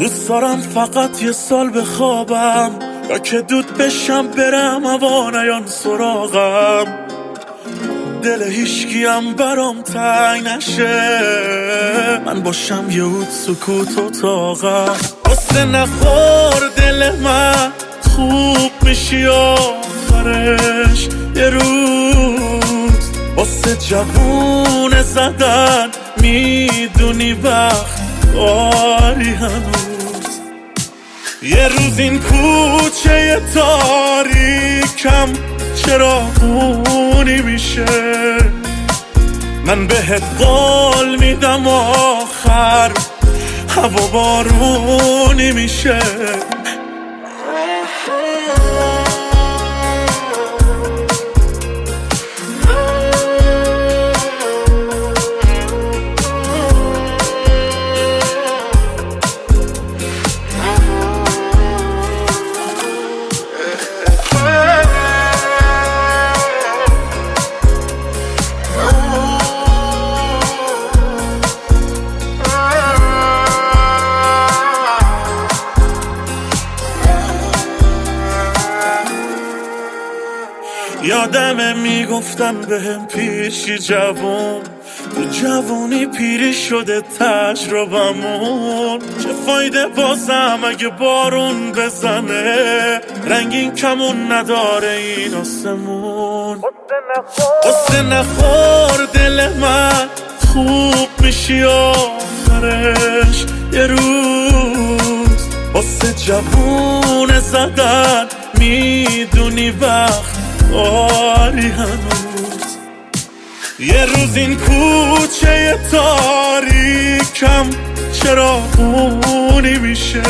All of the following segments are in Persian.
دوست دارم فقط یه سال بخوابم، یا که دود بشم برم هوا نیان سراغم. دل هیچکیم برام تنگ نشه، من باشم یه اود سکوت اتاقم. قصه نخور دل من، خوب میشی آخرش یه روز. واسه جوونه زدن میدونی وقت داری هنوز. یه روز این کوچه تاریکم چراغونی میشه، من بهت قول میدم آخر هوا بارونی میشه. یادمه میگفتن بهم پیشی جوون، تو جوونی پیری شده تجربمون. چه فایده بازم اگه بارون بزنه، رنگین کمون نداره این آسمون. قصه نخور دل من، خوب میشی آخرش یه روز. واسه جوونه زدن میدونی وقت داری هنوز. یه روز این کوچه تاریکم چراغونی میشه،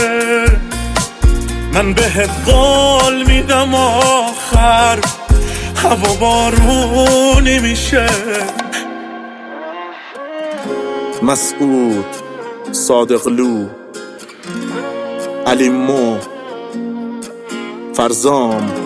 من بهت قول میدم آخر هوا بارونی میشه. مسعود، صادقلو، علی مو، فرزام،